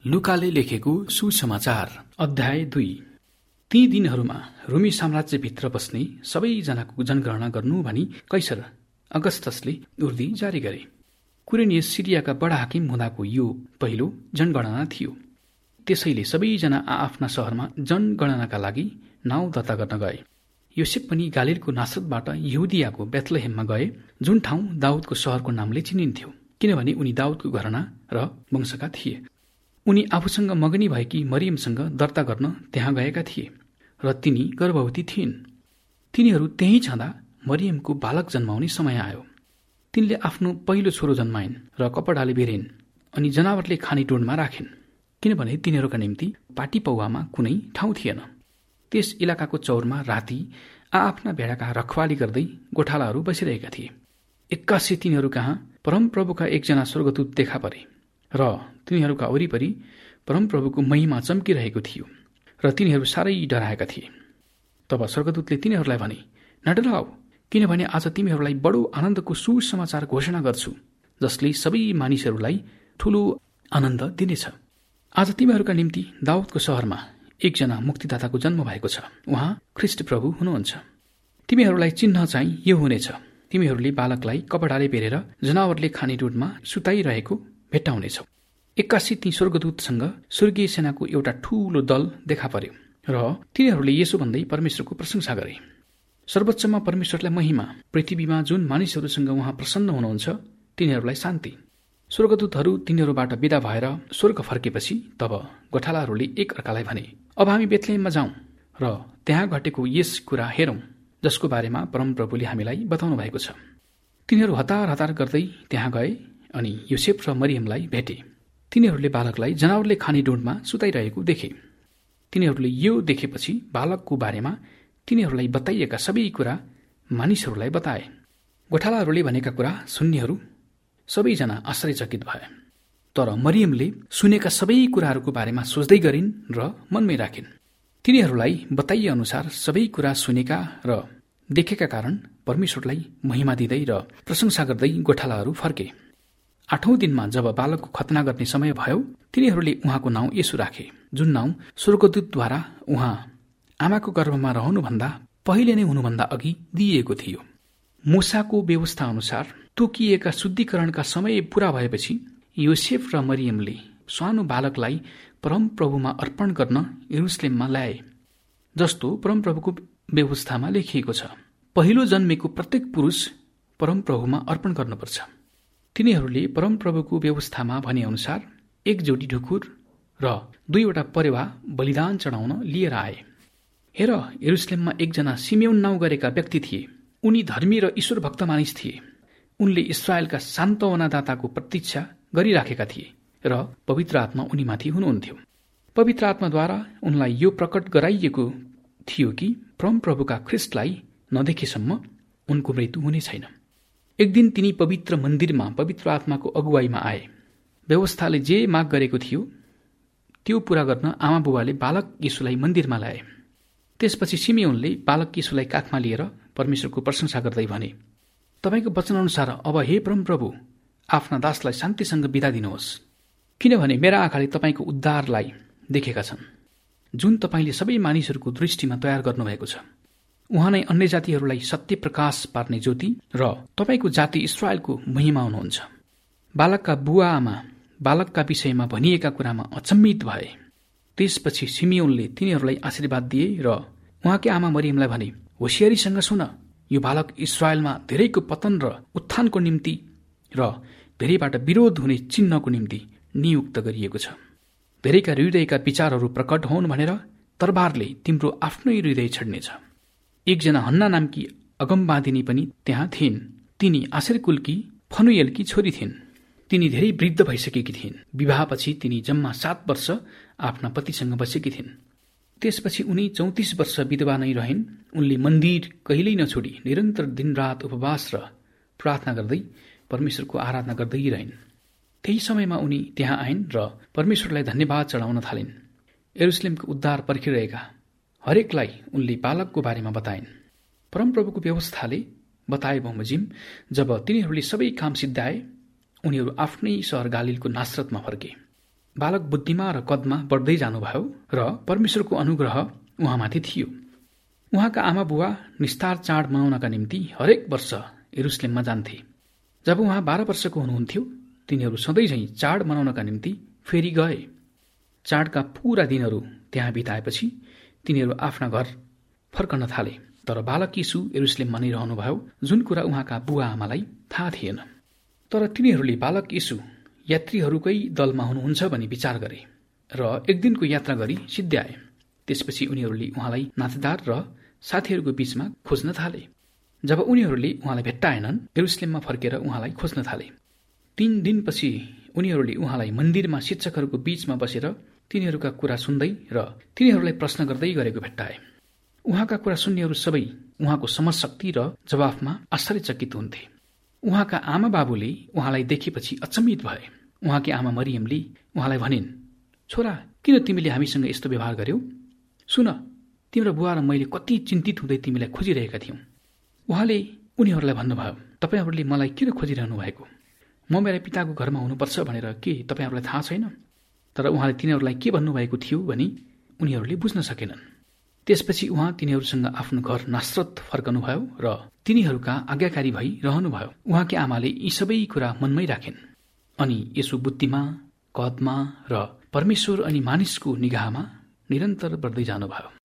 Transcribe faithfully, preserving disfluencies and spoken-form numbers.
लुकाले लेखेको सुसमाचार अध्याय दुई। ती दिनहरूमा रोमी साम्राज्यभित्र बस्ने सबैजनाको जनगणना गर्नु भनी कैसर अगस्तसले उर्दी जारी गरे। कुरेनियस सिरियाका बडा हाकिम हुँदाको यो पहिलो जनगणना थियो। त्यसैले सबैजना आआफ्ना सहरमा जनगणनाका लागि नाउँ दर्ता गर्न गए। योसेफ पनि गालिलको नासरतबाट यहुदियाको बेथलेहेममा गए, जुन ठाउँ दाउदको सहरको नामले चिनिन्थ्यो, किनभने उनी दाउदको घराना र वंशका थिए। उनी आफूसँग मगनी भएकी मरियमसँग दर्ता गर्न त्यहाँ गएका थिए र तिनी गर्भवती थिइन्। तिनीहरू त्यहीँ छँदा मरियमको बालक जन्माउने समय आयो। तिनले आफ्नो पहिलो छोरो जन्माइन् र कपडाले बेरिन् अनि जनावरले खाने टोडमा राखिन्, किनभने तिनीहरूका निम्ति पाटी पौवामा कुनै ठाउँ थिएन। त्यस इलाकाको चौरमा राति आआफ्ना भेडाका रखवाली गर्दै गोठालाहरू बसिरहेका थिए। एक्कासी तिनीहरू कहाँ परमप्रभुका एकजना स्वर्गदूत देखा परे र तिनीहरूका वरिपरि परमप्रभुको महिमा चम्किरहेको थियो र तिनीहरू साह्रै डराएका थिए। तब स्वर्गदूतले तिनीहरूलाई भने, नडराऊ, किनभने आज तिमीहरूलाई बडो आनन्दको सुसमाचार घोषणा गर्छु, जसले सबै मानिसहरूलाई ठूलो आनन्द दिनेछ। आज तिमीहरूका निम्ति दाउदको सहरमा एकजना मुक्तिदाताको जन्म भएको छ। उहाँ ख्रिस्ट प्रभु हुनुहुन्छ। तिमीहरूलाई चिन्ह चाहिँ यो हुनेछ, तिमीहरूले बालकलाई कपडाले बेरेर जनावरले खाने डोडमा सुताइरहेको भेट्टाउनेछौ। एक्कासी ती स्वर्गदूतसँग स्वर्गीय सेनाको एउटा ठूलो दल देखा पर्यो र तिनीहरूले यसो भन्दै परमेश्वरको प्रशंसा गरे, सर्वोच्चमा परमेश्वरलाई महिमा, पृथ्वीमा जुन मानिसहरूसँग उहाँ प्रसन्न हुनुहुन्छ तिनीहरूलाई शान्ति। स्वर्गदूतहरू तिनीहरूबाट विदा भएर स्वर्ग फर्केपछि तब गोठालाहरूले एक अर्कालाई भने, अब हामी बेथलेहेममा जाउँ र त्यहाँ घटेको यस कुरा हेरौँ जसको बारेमा परमप्रभुले हामीलाई बताउनु भएको छ। तिनीहरू हतार हतार गर्दै त्यहाँ गए अनि योसेफ र मरियमलाई भेटे। तिनीहरूले बालकलाई जनावरले खाने डोडमा सुताइरहेको देखे। तिनीहरूले यो देखेपछि बालकको बारेमा तिनीहरूलाई बताइएका सबै कुरा मानिसहरूलाई बताए। गोठालाहरूले भनेका कुरा सुन्नेहरू सबैजना आश्चर्यचकित भए। तर मरियमले सुनेका सबै कुराहरूको बारेमा सोच्दै गरिन् र मनमै राखिन्। तिनीहरूलाई बताइए अनुसार सबै कुरा सुनेका र देखेका कारण परमेश्वरलाई महिमा दिँदै र प्रशंसा गर्दै गोठालाहरू फर्के। आठौं दिनमा जब बालकको खतना गर्ने समय भयो, तिनीहरूले उहाँको नाउँ येशू राखे, जुन नाउँ स्वर्गदूतद्वारा उहाँ आमाको गर्भमा रहनुभन्दा पहिले नै हुनुभन्दा अघि दिइएको थियो। मूसाको व्यवस्था अनुसार तोकिएका शुद्धिकरणका समय पूरा भएपछि योसेफ र मरियमले सानो बालकलाई परमप्रभुमा अर्पण गर्न यरुसलेममा ल्याए, जस्तो परमप्रभुको व्यवस्थामा लेखिएको छ। पहिलो जन्मेको प्रत्येक पुरुष परमप्रभुमा अर्पण गर्नुपर्छ। तिनीहरूले परमप्रभुको व्यवस्थामा भने अनुसार एक जोडी ढुकुर र दुईवटा परेवा बलिदान चढाउन लिएर आए। हेर, यरुसलेममा एकजना सिमेउन नाउँ गरेका व्यक्ति थिए। उनी धर्मी र ईश्वर भक्त मानिस थिए। उनले इस्राएलका सान्त्वनादाताको प्रतीक्षा गरिराखेका थिए र पवित्र आत्मा उनीमाथि हुनुहुन्थ्यो। पवित्र आत्माद्वारा उनलाई यो प्रकट गराइएको थियो कि परमप्रभुका ख्रिस्टलाई नदेखेसम्म उनको मृत्यु हुने छैन। एक दिन तिनी पवित्र मन्दिरमा पवित्र आत्माको अगुवाईमा आए। व्यवस्थाले जे माग गरेको थियो त्यो पूरा गर्न आमा बुबाले बालक येशूलाई मन्दिरमा ल्याए। त्यसपछि सिमेउनले बालक येशूलाई काखमा लिएर परमेश्वरको प्रशंसा गर्दै भने, तपाईको वचनअनुसार अब हे परमप्रभु, आफ्ना दासलाई शान्तिसँग बिदा दिनुहोस्, किनभने मेरा आँखाले तपाईको उद्धारलाई देखेका छन्, जुन तपाईले सबै मानिसहरूको दृष्टिमा तयार गर्नुभएको छ। उहाँ नै अन्य जातिहरूलाई सत्य प्रकाश पार्ने ज्योति र तपाईको जाति इस्राएलको महिमा हुनुहुन्छ। बालकका बुवा आमा बालकका विषयमा भनिएका कुरामा अचम्मित भए। त्यसपछि सिमेउनले तिनीहरूलाई आशीर्वाद दिए र उहाँकी आमा मरियमलाई भने, होशियारीसँग सुन, यो बालक इस्राएलमा धेरैको पतन र उत्थानको निम्ति र धेरैबाट विरोध हुने चिन्हको निम्ति नियुक्त गरिएको छ। धेरैका हृदयका विचारहरू प्रकट होन् भनेर तरबारले तिम्रो आफ्नै हृदय छड्नेछ। एकजना हन्ना नामकी अगमवादिनी पनि त्यहाँ थिइन्। तिनी आशेर कुलकी फनुएलकी छोरी थिइन्। तिनी धेरै वृद्ध भइसकेकी थिइन्। विवाहपछि तिनी जम्मा सात वर्ष आफ्ना पतिसँग बसेकी थिइन्। त्यसपछि उनी चौतिस वर्ष विधवा नै रहिन्। उनले मन्दिर कहिल्यै नछोडी निरन्तर दिनरात उपवास र प्रार्थना गर्दै परमेश्वरको आराधना गर्दै रहिन्। त्यही समयमा उनी त्यहाँ आइन् र परमेश्वरलाई धन्यवाद चढाउन थालिन्। यरुसलेमको उद्धार पर्खिरहेका हरेकलाई उनले बालकको बारेमा बताइन्। परमप्रभुको व्यवस्थाले बताए बमोजिम जब तिनीहरूले सबै काम सिद्धाए, उनीहरू आफ्नै सहर गालिलको नासरतमा फर्के। बालक बुद्धिमा र कदमा बढ्दै जानुभयो र परमेश्वरको अनुग्रह उहाँमाथि थियो। उहाँका आमा बुवा निस्तार चाड मनाउनका निम्ति हरेक वर्ष यरुसलेममा जान्थे। जब उहाँ बाह्र वर्षको हुनुहुन्थ्यो तिनीहरू सधैँझै चाड मनाउनका निम्ति फेरि गए। चाडका पूरा दिनहरू त्यहाँ बिताएपछि तिनीहरू आफ्ना घर फर्कन थाले। तर बालक यीशु यरुसलेममा नै रहनुभयो, जुन कुरा उहाँका बुवा आमालाई थाहा थिएन। तर तिनीहरूले बालक यीशु यात्रीहरूकै दलमा हुनुहुन्छ भनी विचार गरे र एक दिनको यात्रा गरी सिद्ध्याए। त्यसपछि उनीहरूले उहाँलाई नातेदार र साथीहरूको बीचमा खोज्न थाले। जब उनीहरूले उहाँलाई भेट्टाएनन्, यरुसलेममा फर्केर उहाँलाई खोज्न थाले। तीन दिनपछि उनीहरूले उहाँलाई मन्दिरमा शिक्षकहरूको बीचमा बसेर तिनीहरूका कुरा सुन्दै र तिनीहरूलाई प्रश्न गर्दै गरेको भेट्टाए। उहाँका कुरा सुन्नेहरू सबै उहाँको समझशक्ति र जवाफमा आश्चर्यचकित हुन्थे। उहाँका आमा बाबुले उहाँलाई देखेपछि अचम्मित भए। उहाँकी आमा मरियमले उहाँलाई भनिन्, छोरा, किन तिमीले हामीसँग यस्तो व्यवहार गर्यौ? सुन, तिम्रो बुवा र मैले कति चिन्तित हुँदै तिमीलाई खोजिरहेका थियौँ। उहाँले उनीहरूलाई भन्नुभयो, तपाईँहरूले मलाई किन खोजिरहनु भएको? म मेरा पिताको घरमा हुनुपर्छ भनेर के तपाईँहरूलाई थाहा छैन? तर उहाँले तिनीहरूलाई के भन्नुभएको थियो भनी उनीहरूले बुझ्न सकेनन्। त्यसपछि उहाँ तिनीहरूसँग आफ्नो घर नासरत फर्कनुभयो र तिनीहरूका आज्ञाकारी भई रहनुभयो। उहाँकी आमाले यी सबै कुरा मनमै राखिन्। अनि यसो बुद्धिमा, कदमा र परमेश्वर अनि मानिसको निगाहमा निरन्तर बढ्दै जानुभयो।